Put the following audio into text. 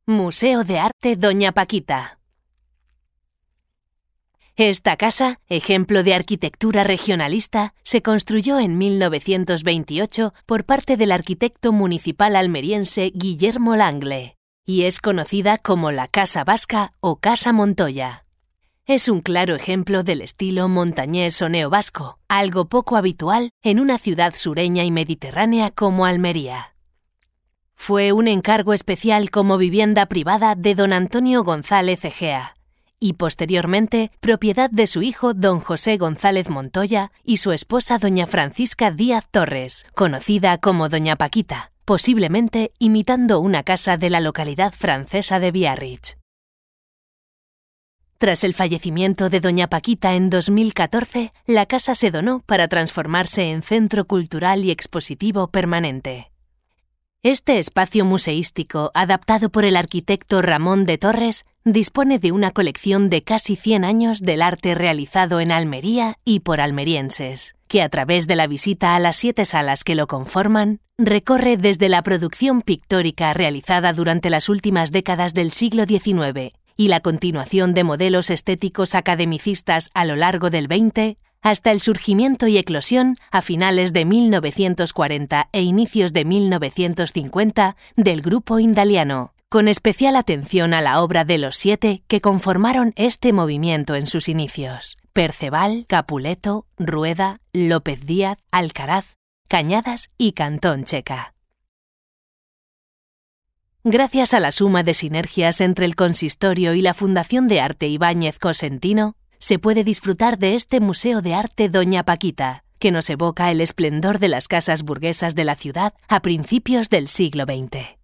Museo de Arte Doña Paquita. Esta casa, ejemplo de arquitectura regionalista, se construyó en 1928 por parte del arquitecto municipal almeriense Guillermo Langle, y es conocida como la Casa Vasca o Casa Montoya. Es un claro ejemplo del estilo montañés o neovasco, algo poco habitual en una ciudad sureña y mediterránea como Almería. Fue un encargo especial como vivienda privada de don Antonio González Egea y posteriormente propiedad de su hijo don José González Montoya y su esposa doña Francisca Díaz Torres, conocida como doña Paquita, posiblemente imitando una casa de la localidad francesa de Biarritz. Tras el fallecimiento de doña Paquita en 2014, la casa se donó para transformarse en centro cultural y expositivo permanente. Este espacio museístico, adaptado por el arquitecto Ramón de Torres, dispone de una colección de casi 100 años del arte realizado en Almería y por almerienses, que a través de la visita a las 7 salas que lo conforman, recorre desde la producción pictórica realizada durante las últimas décadas del siglo XIX y la continuación de modelos estéticos academicistas a lo largo del XX, hasta el surgimiento y eclosión a finales de 1940 e inicios de 1950 del grupo indaliano, con especial atención a la obra de los 7 que conformaron este movimiento en sus inicios: Perceval, Capuleto, Rueda, López Díaz, Alcaraz, Cañadas y Cantón Checa. Gracias a la suma de sinergias entre el Consistorio y la Fundación de Arte Ibáñez Cosentino, se puede disfrutar de este Museo de Arte Doña Paquita, que nos evoca el esplendor de las casas burguesas de la ciudad a principios del siglo XX.